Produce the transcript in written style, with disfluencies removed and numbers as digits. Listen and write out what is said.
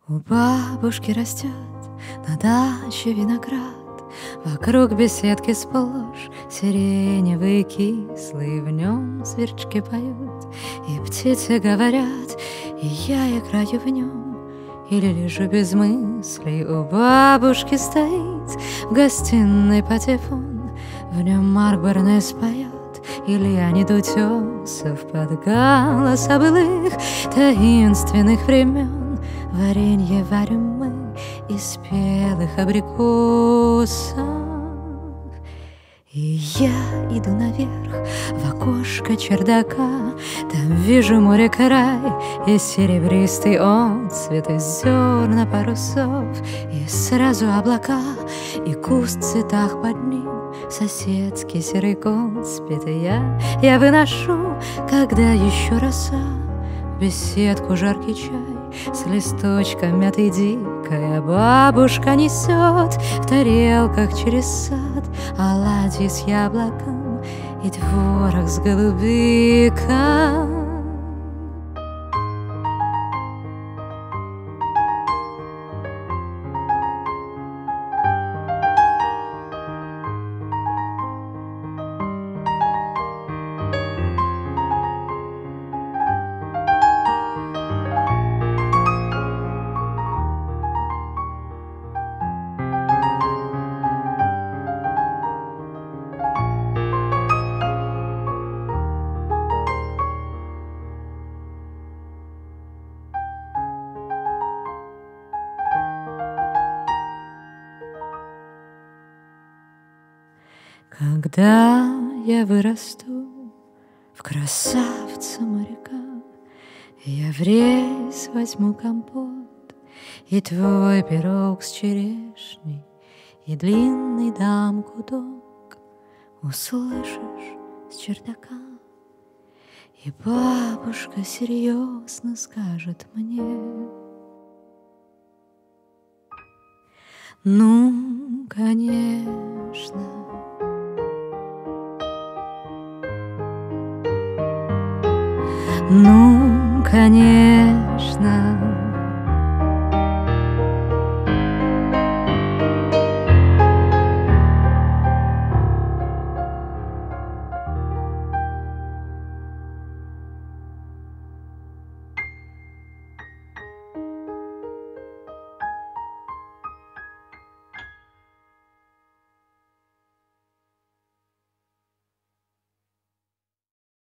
У бабушки растет на даче виноград, вокруг беседки сплошь сиреневый кислый, в нем сверчки поют и птицы говорят, и я играю в нем или лежу без мыслей. У бабушки стоит в гостиной патефон, в нем Марк Бернес поет и Леонид Утесов под голос былых таинственных времен. Варенье варим мы из спелых абрикосов. И я иду наверх в окошко чердака, там вижу море край и серебристый отцвет из зерна парусов, и сразу облака, и куст в цветах под ним, соседский серый кот спит. И я выношу, когда еще роса, в беседку жаркий чай с листочком мяты дикая. Бабушка несет в тарелках через сад оладьи с яблоком и творог с голубиком. Когда я вырасту в красавца моряка, я в рейс возьму компот и твой пирог с черешней, и длинный дам гудок, услышишь с чердака. И бабушка серьезно скажет мне: ну, конечно. Ну, конечно.